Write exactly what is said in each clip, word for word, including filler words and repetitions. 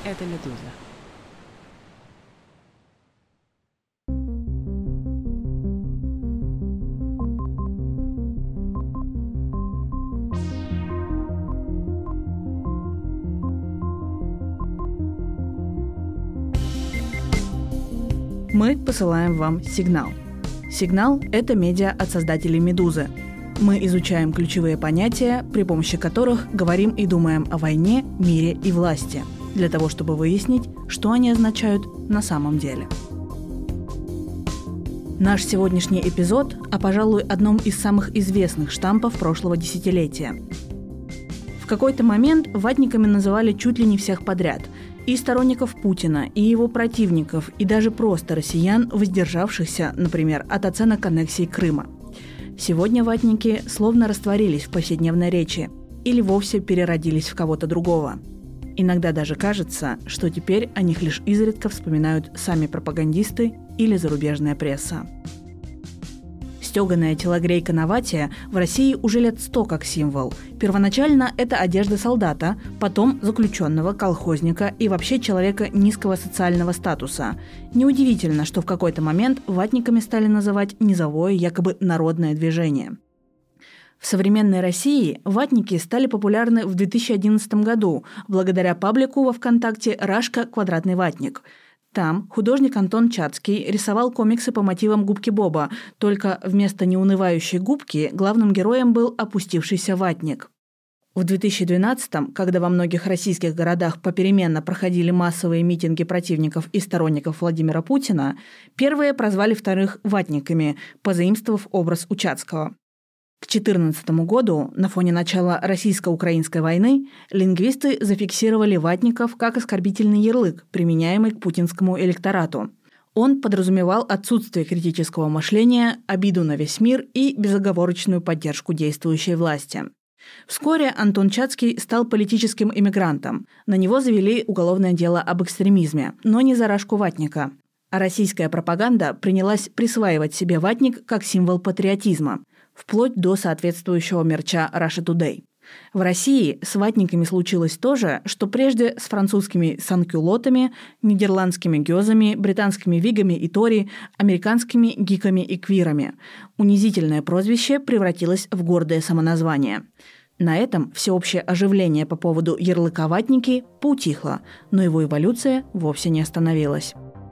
Это «Медуза». Мы посылаем вам сигнал. Сигнал – это медиа от создателей «Медузы». Мы изучаем ключевые понятия, при помощи которых говорим и думаем о войне, мире и власти, для того, чтобы выяснить, что они означают на самом деле. Наш сегодняшний эпизод о, пожалуй, одном из самых известных штампов прошлого десятилетия. В какой-то момент ватниками называли чуть ли не всех подряд – и сторонников Путина, и его противников, и даже просто россиян, воздержавшихся, например, от оценок аннексии Крыма. Сегодня ватники словно растворились в повседневной речи или вовсе переродились в кого-то другого. Иногда даже кажется, что теперь о них лишь изредка вспоминают сами пропагандисты или зарубежная пресса. Стеганая телогрейка на вате в России уже лет сто как символ. Первоначально это одежда солдата, потом заключенного, колхозника и вообще человека низкого социального статуса. Неудивительно, что в какой-то момент ватниками стали называть низовое, якобы народное движение. В современной России ватники стали популярны в две тысячи одиннадцатом году благодаря паблику во ВКонтакте «Рашка. Квадратный ватник». Там художник Антон Чацкий рисовал комиксы по мотивам губки Боба, только вместо неунывающей губки главным героем был опустившийся ватник. В две тысячи двенадцатом, когда во многих российских городах попеременно проходили массовые митинги противников и сторонников Владимира Путина, первые прозвали вторых ватниками, позаимствовав образ у Чацкого. К две тысячи четырнадцатому году, на фоне начала российско-украинской войны, лингвисты зафиксировали ватников как оскорбительный ярлык, применяемый к путинскому электорату. Он подразумевал отсутствие критического мышления, обиду на весь мир и безоговорочную поддержку действующей власти. Вскоре Антон Чацкий стал политическим эмигрантом. На него завели уголовное дело об экстремизме, но не за Рашку ватника. А российская пропаганда принялась присваивать себе ватник как символ патриотизма, вплоть до соответствующего мерча Russia Today. В России с ватниками случилось то же, что прежде с французскими санкюлотами, нидерландскими гёзами, британскими вигами и тори, американскими гиками и квирами. Унизительное прозвище превратилось в гордое самоназвание. На этом всеобщее оживление по поводу ярлыка «ватники» поутихло, но его эволюция вовсе не остановилась.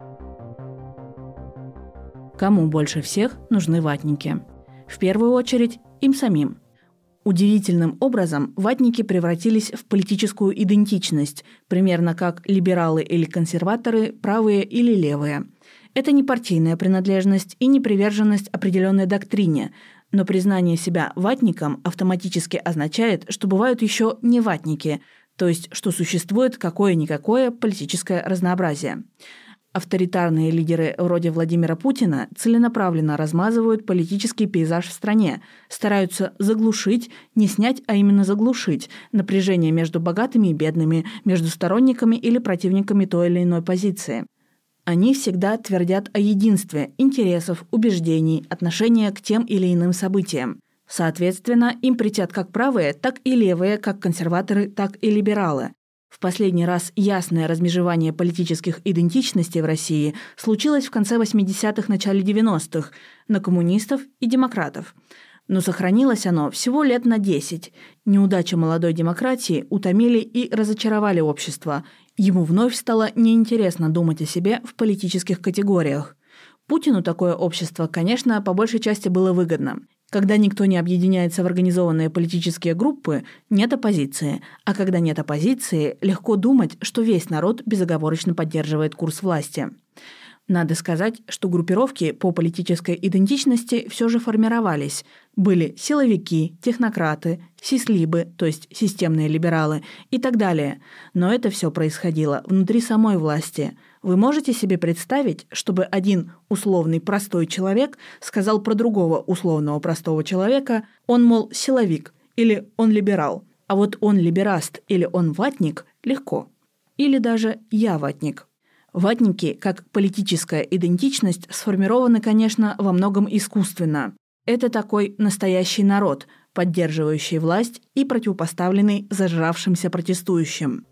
Кому больше всех нужны ватники? В первую очередь, им самим. Удивительным образом ватники превратились в политическую идентичность, примерно как либералы или консерваторы, правые или левые. Это не партийная принадлежность и не приверженность определенной доктрине, но признание себя ватником автоматически означает, что бывают еще не ватники, то есть что существует какое-никакое политическое разнообразие. Авторитарные лидеры вроде Владимира Путина целенаправленно размазывают политический пейзаж в стране, стараются заглушить, не снять, а именно заглушить напряжение между богатыми и бедными, между сторонниками или противниками той или иной позиции. Они всегда твердят о единстве интересов, убеждений, отношения к тем или иным событиям. Соответственно, им претят как правые, так и левые, как консерваторы, так и либералы. В последний раз ясное размежевание политических идентичностей в России случилось в конце восьмидесятых – начале девяностых на коммунистов и демократов. Но сохранилось оно всего лет на десять. Неудачи молодой демократии утомили и разочаровали общество. Ему вновь стало неинтересно думать о себе в политических категориях. Путину такое общество, конечно, по большей части было выгодно. Когда никто не объединяется в организованные политические группы, нет оппозиции. А когда нет оппозиции, легко думать, что весь народ безоговорочно поддерживает курс власти. Надо сказать, что группировки по политической идентичности все же формировались. Были силовики, технократы, сислибы, то есть системные либералы и так далее. Но это все происходило внутри самой власти. Вы можете себе представить, чтобы один условный простой человек сказал про другого условного простого человека, он, мол, силовик или он либерал, а вот он либераст или он ватник – легко. Или даже я ватник. Ватники, как политическая идентичность, сформированы, конечно, во многом искусственно. Это такой настоящий народ, поддерживающий власть и противопоставленный зажравшимся протестующим.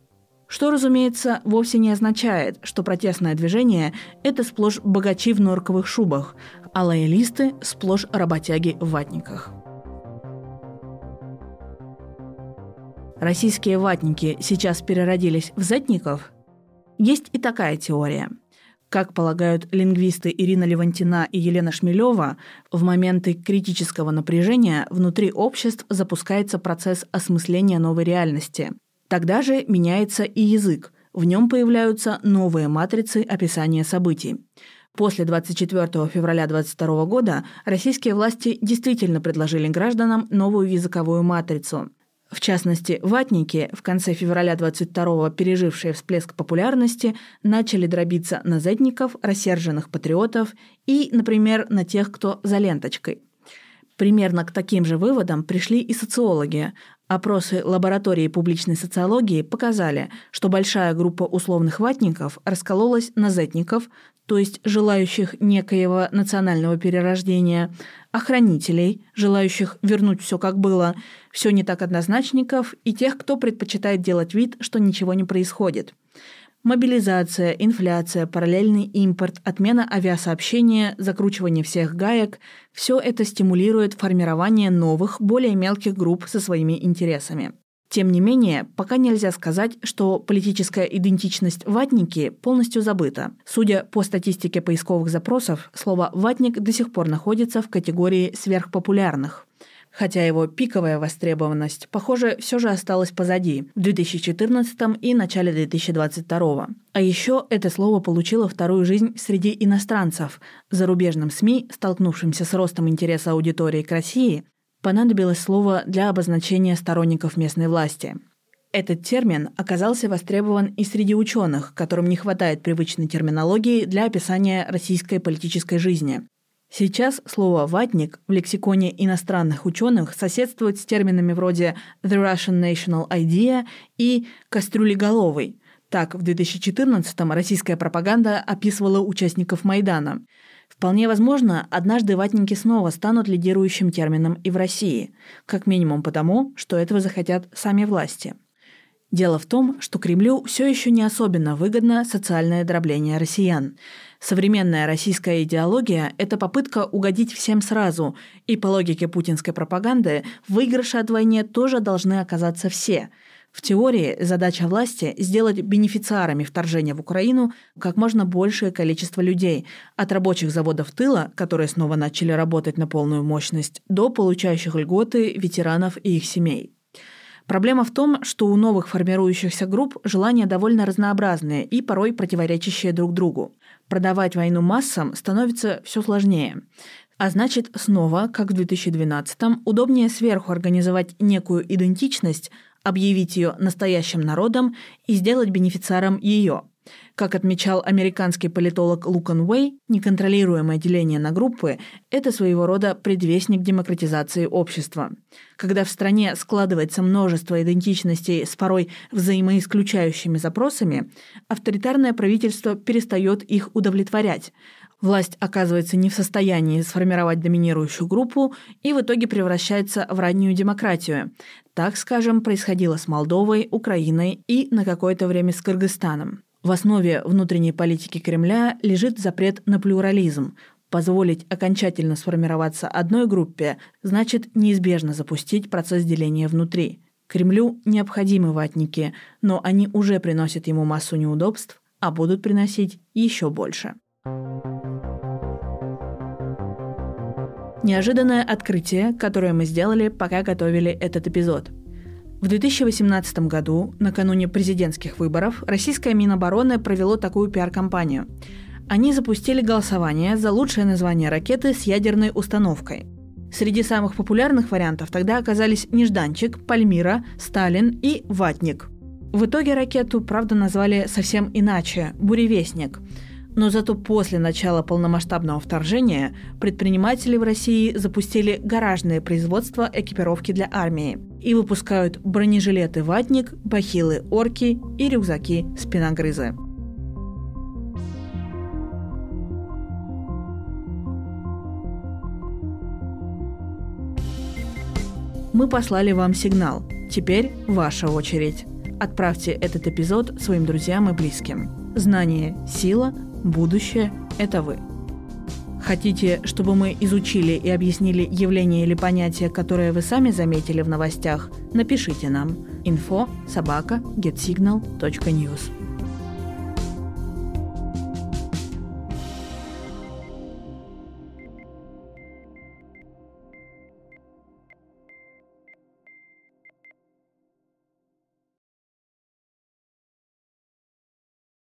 Что, разумеется, вовсе не означает, что протестное движение – это сплошь богачи в норковых шубах, а лоялисты – сплошь работяги в ватниках. Российские ватники сейчас переродились в зетников? Есть и такая теория. Как полагают лингвисты Ирина Левантина и Елена Шмелева, в моменты критического напряжения внутри обществ запускается процесс осмысления новой реальности. Тогда же меняется и язык, в нем появляются новые матрицы описания событий. После двадцать четвёртого февраля две тысячи двадцать второго года российские власти действительно предложили гражданам новую языковую матрицу. В частности, ватники, в конце февраля двадцать второго пережившие всплеск популярности, начали дробиться на зетников, рассерженных патриотов и, например, на тех, кто за ленточкой. Примерно к таким же выводам пришли и социологи. Опросы лаборатории публичной социологии показали, что большая группа условных ватников раскололась на зетников, то есть желающих некоего национального перерождения, охранителей, желающих вернуть все как было, все не так однозначников, и тех, кто предпочитает делать вид, что ничего не происходит. Мобилизация, инфляция, параллельный импорт, отмена авиасообщения, закручивание всех гаек – все это стимулирует формирование новых, более мелких групп со своими интересами. Тем не менее, пока нельзя сказать, что политическая идентичность ватники полностью забыта. Судя по статистике поисковых запросов, слово «ватник» до сих пор находится в категории сверхпопулярных. Хотя его пиковая востребованность, похоже, все же осталась позади в две тысячи четырнадцатом и начале две тысячи двадцать второго. А еще это слово получило вторую жизнь среди иностранцев. Зарубежным СМИ, столкнувшимся с ростом интереса аудитории к России, понадобилось слово для обозначения сторонников местной власти. Этот термин оказался востребован и среди ученых, которым не хватает привычной терминологии для описания российской политической жизни. Сейчас слово «ватник» в лексиконе иностранных ученых соседствует с терминами вроде «the Russian national idea» и «кастрюлеголовый». Так, в две тысячи четырнадцатом российская пропаганда описывала участников Майдана. Вполне возможно, однажды ватники снова станут лидирующим термином и в России, как минимум потому, что этого захотят сами власти. Дело в том, что Кремлю все еще не особенно выгодно социальное дробление россиян. Современная российская идеология – это попытка угодить всем сразу, и по логике путинской пропаганды в выигрыше от войны тоже должны оказаться все. В теории задача власти – сделать бенефициарами вторжения в Украину как можно большее количество людей, от рабочих заводов тыла, которые снова начали работать на полную мощность, до получающих льготы ветеранов и их семей. Проблема в том, что у новых формирующихся групп желания довольно разнообразные и порой противоречащие друг другу. Продавать войну массам становится все сложнее. А значит, снова, как в две тысячи двенадцатом, удобнее сверху организовать некую идентичность, объявить ее настоящим народом и сделать бенефициаром ее. Как отмечал американский политолог Лукан Уэй, неконтролируемое деление на группы – это своего рода предвестник демократизации общества. Когда в стране складывается множество идентичностей с порой взаимоисключающими запросами, авторитарное правительство перестает их удовлетворять. Власть оказывается не в состоянии сформировать доминирующую группу и в итоге превращается в раннюю демократию. Так, скажем, происходило с Молдовой, Украиной и на какое-то время с Кыргызстаном. В основе внутренней политики Кремля лежит запрет на плюрализм. Позволить окончательно сформироваться одной группе значит неизбежно запустить процесс деления внутри. Кремлю необходимы ватники, но они уже приносят ему массу неудобств, а будут приносить еще больше. Неожиданное открытие, которое мы сделали, пока готовили этот эпизод. В две тысячи восемнадцатом году, накануне президентских выборов, российское Минобороны провело такую пиар-кампанию. Они запустили голосование за лучшее название ракеты с ядерной установкой. Среди самых популярных вариантов тогда оказались «Нежданчик», «Пальмира», «Сталин» и «Ватник». В итоге ракету, правда, назвали совсем иначе – «Буревестник». Но зато после начала полномасштабного вторжения предприниматели в России запустили гаражное производство экипировки для армии и выпускают бронежилеты «Ватник», бахилы «Орки» и рюкзаки «Спиногрызы». Мы послали вам сигнал. Теперь ваша очередь. Отправьте этот эпизод своим друзьям и близким. Знание – сила, будущее – это вы. Хотите, чтобы мы изучили и объяснили явление или понятие, которое вы сами заметили в новостях? Напишите нам info собака getsignal точка news.